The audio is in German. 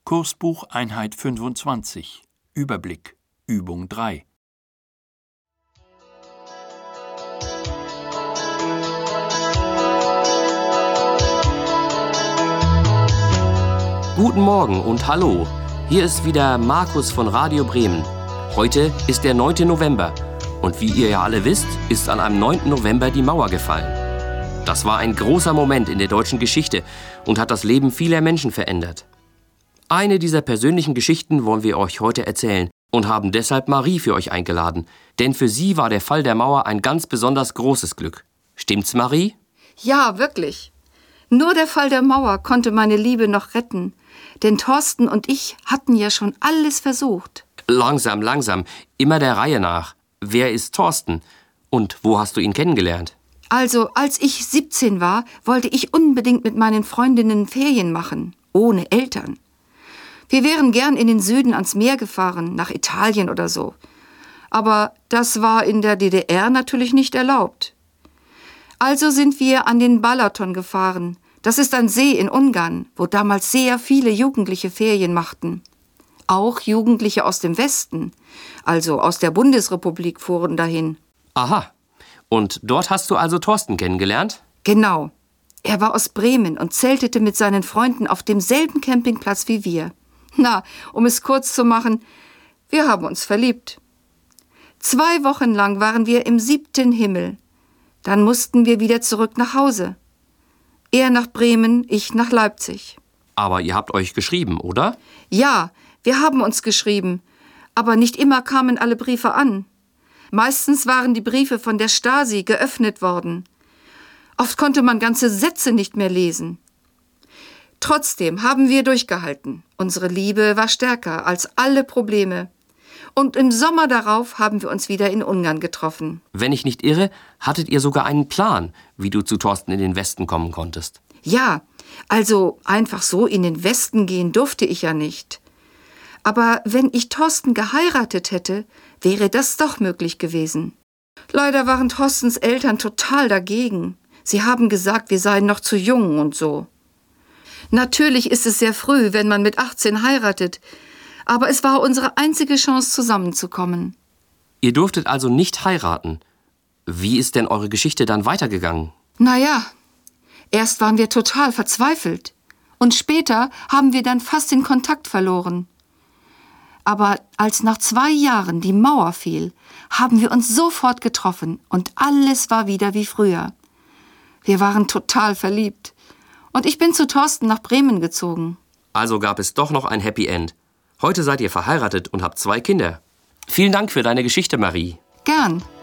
Kursbuch Einheit 25. Überblick. Übung 3. Guten Morgen und hallo. Hier ist wieder Markus von Radio Bremen. Heute ist der 9. November. Und wie ihr ja alle wisst, ist an einem 9. November die Mauer gefallen. Das war ein großer Moment in der deutschen Geschichte und hat das Leben vieler Menschen verändert. Eine dieser persönlichen Geschichten wollen wir euch heute erzählen und haben deshalb Marie für euch eingeladen. Denn für sie war der Fall der Mauer ein ganz besonders großes Glück. Stimmt's, Marie? Ja, wirklich. Nur der Fall der Mauer konnte meine Liebe noch retten. Denn Thorsten und ich hatten ja schon alles versucht. Langsam, immer der Reihe nach. Wer ist Thorsten? Und wo hast du ihn kennengelernt? Also, als ich 17 war, wollte ich unbedingt mit meinen Freundinnen Ferien machen. Ohne Eltern. Wir wären gern in den Süden ans Meer gefahren, nach Italien oder so. Aber das war in der DDR natürlich nicht erlaubt. Also sind wir an den Balaton gefahren. Das ist ein See in Ungarn, wo damals sehr viele Jugendliche Ferien machten. Auch Jugendliche aus dem Westen, also aus der Bundesrepublik, fuhren dahin. Aha. Und dort hast du also Thorsten kennengelernt? Genau. Er war aus Bremen und zeltete mit seinen Freunden auf demselben Campingplatz wie wir. Na, um es kurz zu machen, wir haben uns verliebt. 2 Wochen lang waren wir im 7. Himmel. Dann mussten wir wieder zurück nach Hause. Er nach Bremen, ich nach Leipzig. Aber ihr habt euch geschrieben, oder? Ja, wir haben uns geschrieben. Aber nicht immer kamen alle Briefe an. Meistens waren die Briefe von der Stasi geöffnet worden. Oft konnte man ganze Sätze nicht mehr lesen. Trotzdem haben wir durchgehalten. Unsere Liebe war stärker als alle Probleme. Und im Sommer darauf haben wir uns wieder in Ungarn getroffen. Wenn ich nicht irre, hattet ihr sogar einen Plan, wie du zu Thorsten in den Westen kommen konntest. Ja, also einfach so in den Westen gehen durfte ich ja nicht. Aber wenn ich Thorsten geheiratet hätte, wäre das doch möglich gewesen. Leider waren Thorstens Eltern total dagegen. Sie haben gesagt, wir seien noch zu jung und so. Natürlich ist es sehr früh, wenn man mit 18 heiratet, aber es war unsere einzige Chance, zusammenzukommen. Ihr durftet also nicht heiraten. Wie ist denn eure Geschichte dann weitergegangen? Naja, erst waren wir total verzweifelt und später haben wir dann fast den Kontakt verloren. Aber als nach 2 Jahren die Mauer fiel, haben wir uns sofort getroffen und alles war wieder wie früher. Wir waren total verliebt. Und ich bin zu Thorsten nach Bremen gezogen. Also gab es doch noch ein Happy End. Heute seid ihr verheiratet und habt 2 Kinder. Vielen Dank für deine Geschichte, Marie. Gern.